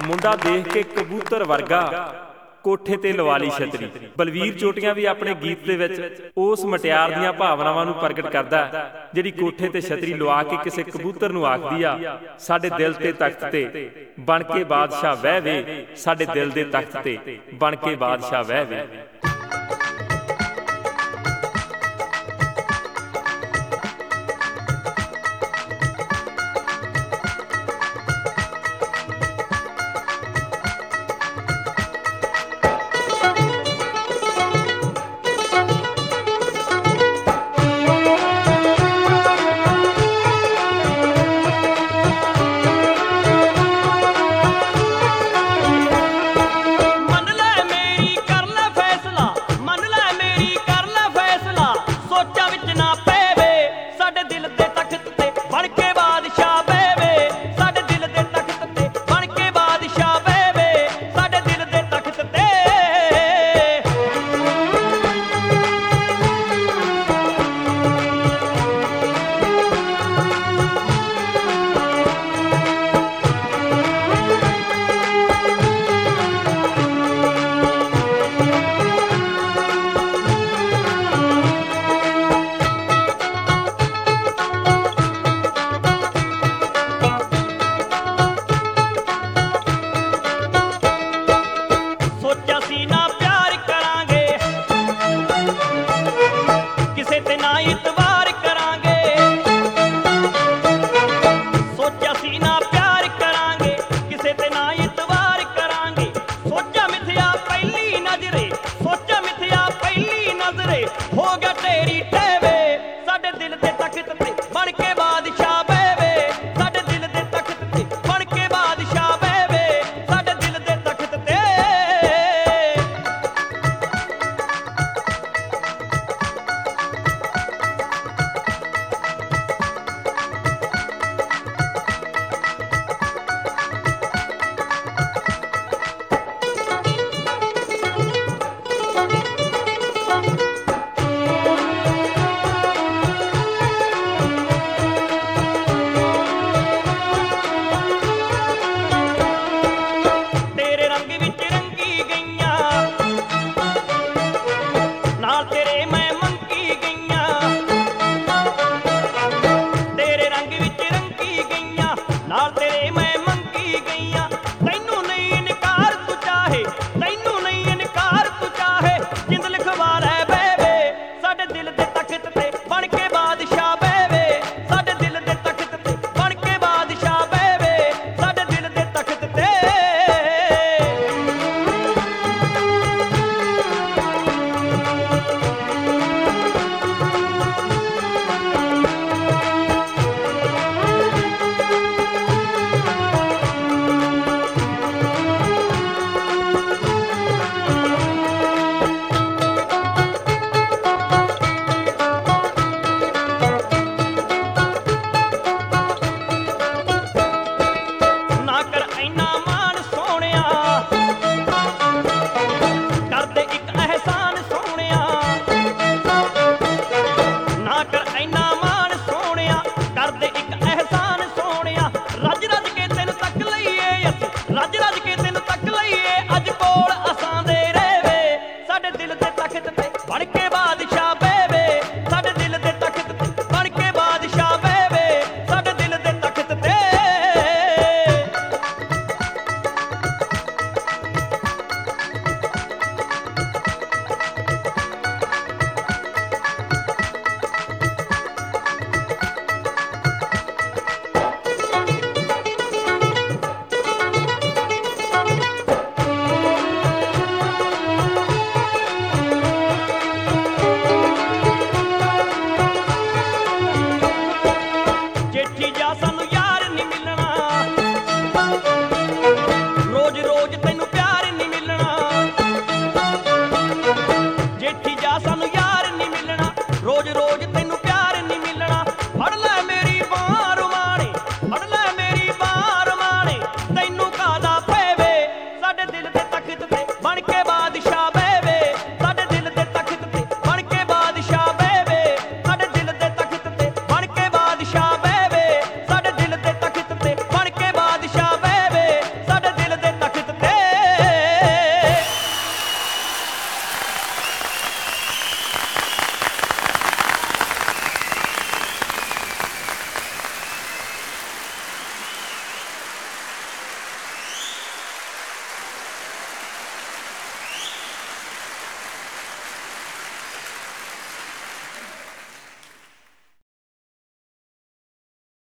ਮੁੰਡਾ ਦੇਖ ਕੇ ਕਬੂਤਰ ਵਰਗਾ ਕੋਠੇ ਤੇ ਲਵਾ ਲਈ ਛਤਰੀ। ਬਲਵੀਰ ਚੋਟੀਆਂ ਵੀ ਆਪਣੇ ਗੀਤ ਦੇ ਵਿੱਚ ਉਸ ਮਟਿਆਰ ਦੀਆਂ ਭਾਵਨਾਵਾਂ ਨੂੰ ਪ੍ਰਗਟ ਕਰਦਾ ਜਿਹੜੀ ਕੋਠੇ ਤੇ ਛਤਰੀ ਲਵਾ ਕੇ ਕਿਸੇ ਕਬੂਤਰ ਨੂੰ ਆਖਦੀ ਆ, ਸਾਡੇ ਦਿਲ ਤੇ ਤਖਤ ਤੇ ਬਣ ਕੇ ਬਾਦਸ਼ਾਹ ਬਹਿ ਵੇ, ਸਾਡੇ ਦਿਲ ਦੇ ਤਖਤ ਤੇ ਬਣ ਕੇ ਬਾਦਸ਼ਾਹ ਬਹਿ ਵੇ। ਨਾਲ